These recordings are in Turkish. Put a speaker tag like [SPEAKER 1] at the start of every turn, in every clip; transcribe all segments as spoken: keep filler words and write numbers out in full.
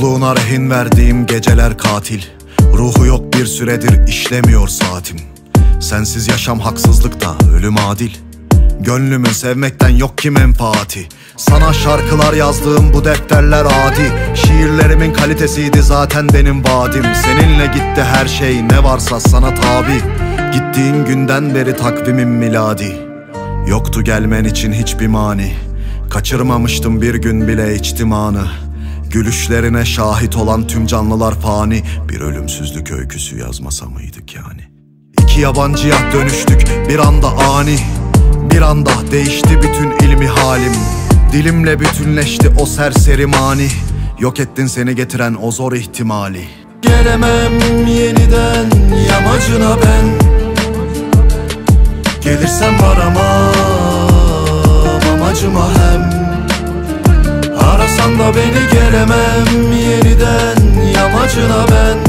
[SPEAKER 1] Yokluğuna rehin verdiğim geceler katil. Ruhu yok bir süredir işlemiyor saatim. Sensiz yaşam haksızlık da ölüm adil. Gönlümün sevmekten yok ki menfaati. Sana şarkılar yazdığım bu defterler adi. Şiirlerimin kalitesiydi zaten benim vaadim. Seninle gitti her şey ne varsa sana tabi. Gittiğin günden beri takvimim miladi. Yoktu gelmen için hiçbir mani. Kaçırmamıştım bir gün bile içtimanı. Gülüşlerine şahit olan tüm canlılar fani. Bir ölümsüzlük öyküsü yazmasa mıydık yani? İki yabancıya dönüştük bir anda ani. Bir anda değişti bütün ilmi halim. Dilimle bütünleşti o serseri mani. Yok ettin seni getiren o zor ihtimali.
[SPEAKER 2] Gelemem yeniden yamacına ben. Gelirsem varamam amacıma hem. Arasan da beni gelemem yeniden yamacına ben.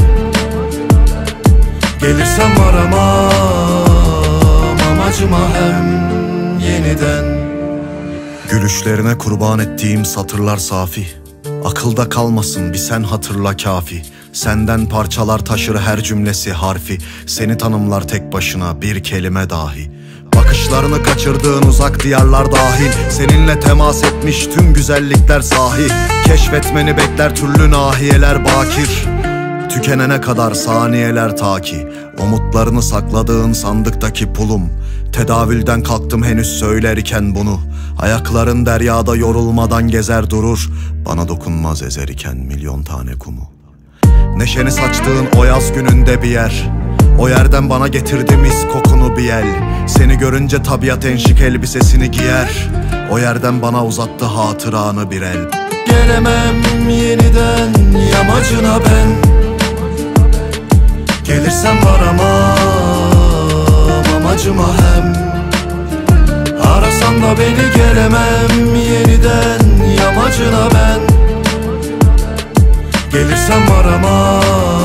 [SPEAKER 2] Gelirsem varamam amacıma hem yeniden.
[SPEAKER 1] Gülüşlerine kurban ettiğim satırlar safi. Akılda kalmasın bir sen hatırla kafi. Senden parçalar taşır her cümlesi harfi. Seni tanımlar tek başına bir kelime dahi. Bakışlarını kaçırdığın uzak diyarlar dahil. Seninle temas etmiş tüm güzellikler sahi. Keşfetmeni bekler türlü nahiyeler bakir. Tükenene kadar saniyeler ta ki. Umutlarını sakladığın sandıktaki pulum. Tedavülden kalktım henüz söylerken bunu. Ayakların deryada yorulmadan gezer durur. Bana dokunmaz ezer iken milyon tane kumu. Neşeni saçtığın o yaz gününde bir yer. O yerden bana getirdi mis kokunu bir el. Seni görünce tabiat en şık elbisesini giyer. O yerden bana uzattı hatıranı bir el.
[SPEAKER 2] Gelemem yeniden yamacına ben. Gelirsem varamam amacıma hem. Arasan da beni gelemem yeniden yamacına ben. Gelirsem varamam